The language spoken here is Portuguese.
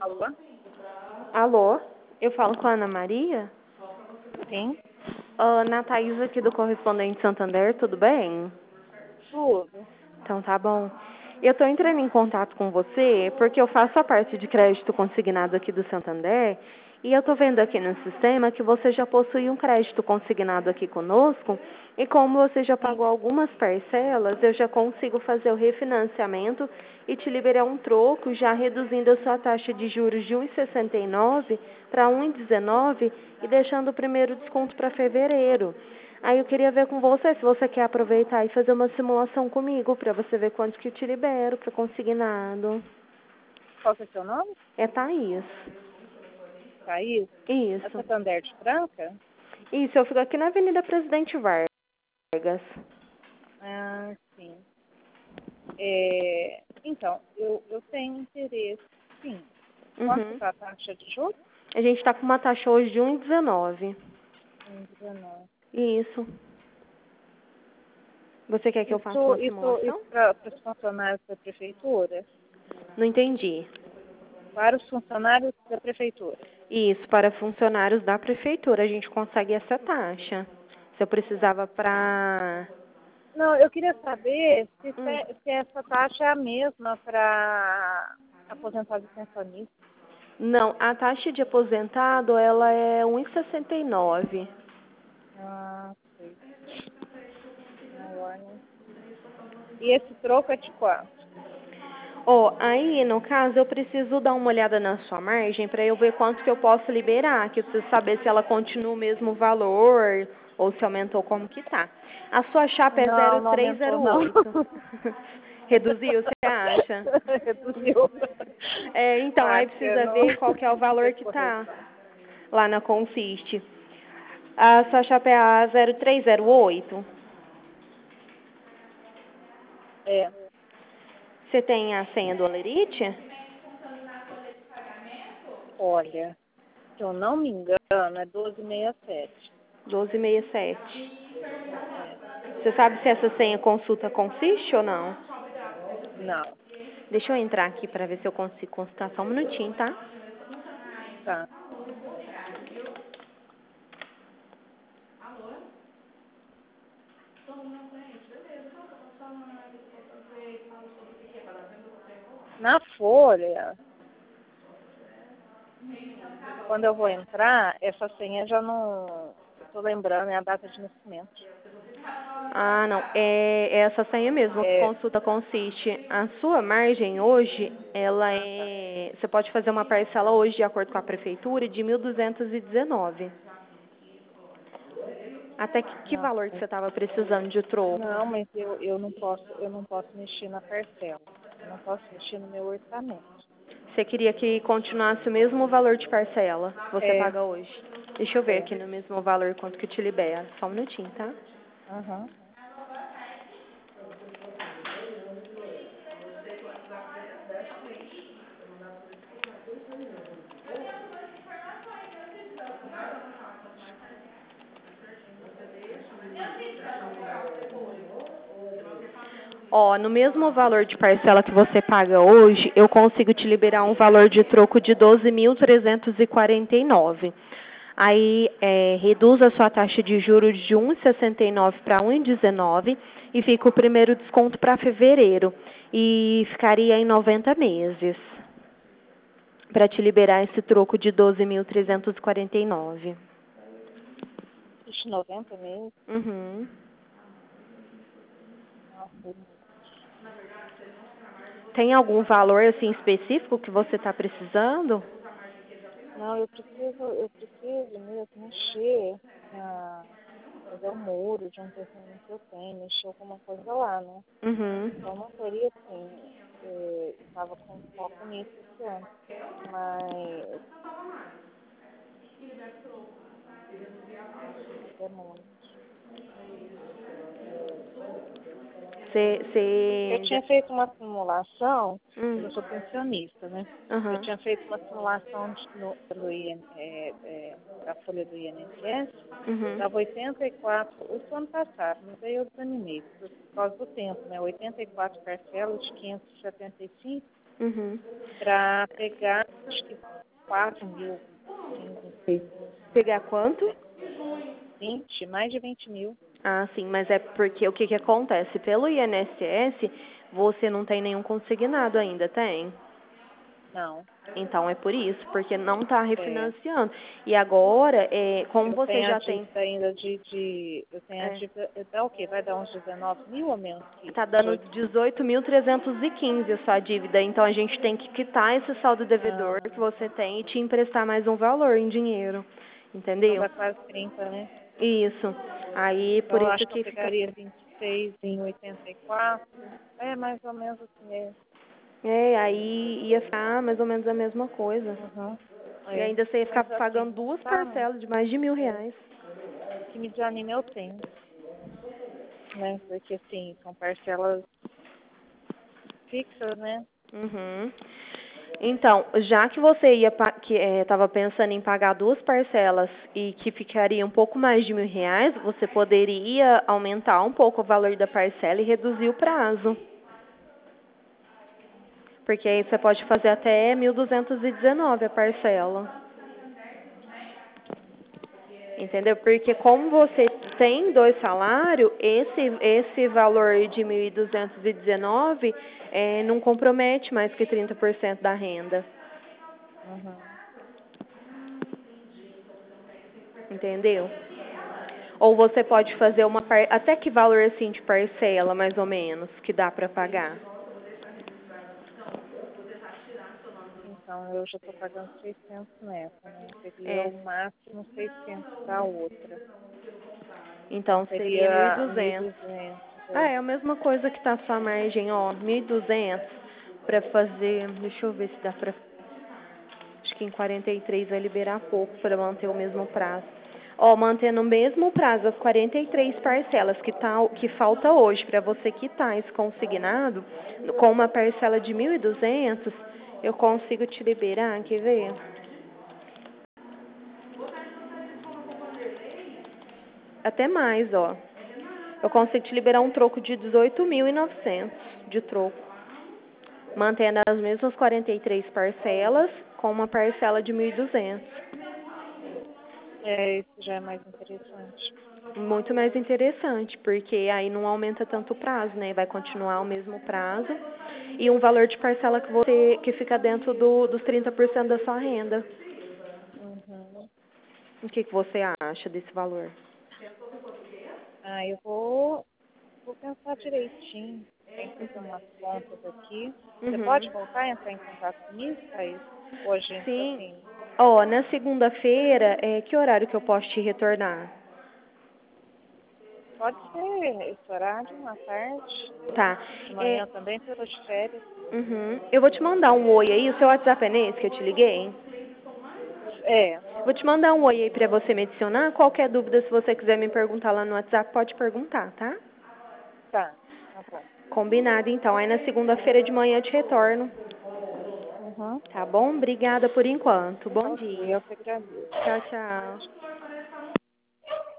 Alô? Alô, eu falo com a Ana Maria? Sim, Na Thaís aqui do Correspondente Santander, tudo bem? tudo. Então tá bom. Eu estou entrando em contato com você porque eu faço a parte de crédito consignado aqui do Santander e eu estou vendo aqui no sistema que você já possui um crédito consignado aqui conosco e como você já Sim. pagou algumas parcelas, eu já consigo fazer o refinanciamento e te liberar um troco, já reduzindo a sua taxa de juros de 1,69 para 1,19 e deixando o primeiro desconto para fevereiro. Aí eu queria ver com você se você quer aproveitar e fazer uma simulação comigo para você ver quanto que eu te libero para consignado. Qual que é o seu nome? É Thaís. Thaís? É Isso. Santander de Franca? Isso, eu fico aqui na Avenida Presidente Vargas. Ah, sim. Então, eu tenho interesse, sim. Quanto que Uhum. tá a taxa de juros? A gente está com uma taxa hoje de 1,19. 19. Isso. Você quer que eu faça uma Isso simulação? para os funcionários da prefeitura? Não entendi. Para os funcionários da prefeitura. Isso, para funcionários da prefeitura a gente consegue essa taxa. Se eu precisava para... Não, eu queria saber se essa taxa é a mesma para aposentados e pensionistas. Não, a taxa de aposentado, ela é 1,69. Ah, sei. Maior, né? E esse troco é de quanto? Aí, no caso, eu preciso dar uma olhada na sua margem para eu ver quanto que eu posso liberar, que eu preciso saber se ela continua o mesmo valor ou se aumentou como que tá. A sua chapa é Não, não aumentou, não. 0308. Reduziu, você acha? Reduziu. Então, aí Acho que precisa ver qual que é o não valor fez que tá correção. lá na Consiste. A sua chapa é a 0308. É, Você tem a senha do Olerite? olha, se eu não me engano, é 1267. 1267. É, Você sabe se essa senha consulta consiste ou não? não, Deixa eu entrar aqui para ver se eu consigo consultar só um minutinho, tá? tá. Na folha, quando eu vou entrar, essa senha já não. Eu tô lembrando, é a data de nascimento. Ah, não. É essa senha mesmo. É, Consulta consiste. A sua margem hoje, ela ah, tá. é. Você pode fazer uma parcela hoje, de acordo com a prefeitura, de 1.219. Até que Não, valor que mas, você estava precisando de troco? não, mas eu não posso mexer na parcela. Eu não posso mexer no meu orçamento. Você queria que continuasse o mesmo valor de parcela que você É, paga hoje? Deixa eu ver é. aqui no mesmo valor quanto que te libera. Só um minutinho, tá? Aham. No mesmo valor de parcela que você paga hoje, eu consigo te liberar um valor de troco de 12.349. Aí, reduz a sua taxa de juros de 1,69 para 1,19 e fica o primeiro desconto para fevereiro. E ficaria em 90 meses para te liberar esse troco de 12.349. Ixi, 90 mesmo? Uhum. Nossa, Tem algum valor assim específico que você está precisando? não, eu preciso mesmo mexer fazer o muro de um terreno que eu tenho, mexer alguma coisa lá, né? Uhum. Então não teria assim, eu estava com foco nisso esse ano. Mas é muito. Eu Você já... tinha feito uma simulação, Hum. eu sou pensionista, né? Eu Aham. tinha feito uma simulação pelo da folha do INSS, Uhum. dava 84, isso ano passado, mas aí eu desanimei, por causa do tempo, né? 84 parcelas de 575. Uhum. para pegar, acho que 4 mil, 5, não sei. Pegar quanto? 20, mais de 20 mil. Ah, sim, mas é porque o que que acontece? Pelo INSS, você não tem nenhum consignado ainda, tem? Não, Então é por isso, porque não está é. refinanciando. E agora, como Eu você tenho a já tem. dívida ainda eu tenho a É, dívida, dá o quê? Vai dar uns 19 mil ou menos que isso? tá dando 18.315 a sua dívida, então a gente tem que quitar esse saldo devedor que Ah, você tem e te emprestar mais um valor em dinheiro, então entendeu? dá quase 30, né? Isso. Aí, Então por eu isso acho que eu que fica. pegaria 26 em 84. É mais ou menos assim mesmo. Aí ia ficar mais ou menos a mesma coisa. Uhum. E É. ainda você ia ficar Mas assim, pagando duas tá, parcelas de mais de mil é. reais. O que me desanima é o tempo, né? Porque assim, são parcelas fixas, né? Uhum. Então, já que você estava pensando em pagar duas parcelas e que ficaria um pouco mais de R$ 1.000, você poderia aumentar um pouco o valor da parcela e reduzir o prazo. Porque aí você pode fazer até 1.219 a parcela. Entendeu? Porque como você tem dois salários, esse valor de 1.219 não compromete mais que 30% da renda. Uhum. Entendeu? Ou você pode fazer até que valor assim de parcela, mais ou menos, que dá para pagar? Então eu já estou pagando 600 nessa, né? Seria É. o máximo 600 da outra. Então Então seria mil e seria mil e duzentos. duzentos Ah, é. é a mesma coisa que tá a sua margem, ó, 1.200 para fazer, deixa eu ver se dá para, acho que em 43 vai liberar pouco para manter o mesmo prazo. Ó, mantendo o mesmo prazo, as 43 parcelas que falta hoje para você quitar esse consignado, com uma parcela de 1.200, eu consigo te liberar, quer ver? Até mais, ó. Eu consigo te liberar um troco de 18.900 de troco, mantendo as mesmas 43 parcelas com uma parcela de 1.200. É, isso já é mais interessante. Muito mais interessante, porque aí não aumenta tanto o prazo, né? Vai continuar o mesmo prazo e um valor de parcela que fica dentro dos 30% da sua renda. Uhum. O que você acha desse valor? Ah, vou pensar direitinho. Tem que fazer umas contas aqui. Você pode Uhum. voltar a entrar em contato comigo, Thaís? Ou a gente, Sim. assim, Ó, na segunda-feira, que horário que eu posso te retornar? pode ser esse horário, à tarde, Tá. de É, manhã também, porque eu tô de férias. uhum. Eu vou te mandar um oi aí. O seu WhatsApp é nesse que eu te liguei? É, Vou te mandar um oi aí pra você me adicionar. Qualquer dúvida, se você quiser me perguntar lá no WhatsApp, pode perguntar, tá? tá bom. Combinado, então. Aí na segunda-feira de manhã eu te retorno. Uhum. Tá bom? Obrigada por enquanto. Bom Ok, dia. eu que agradeço. Tchau, tchau.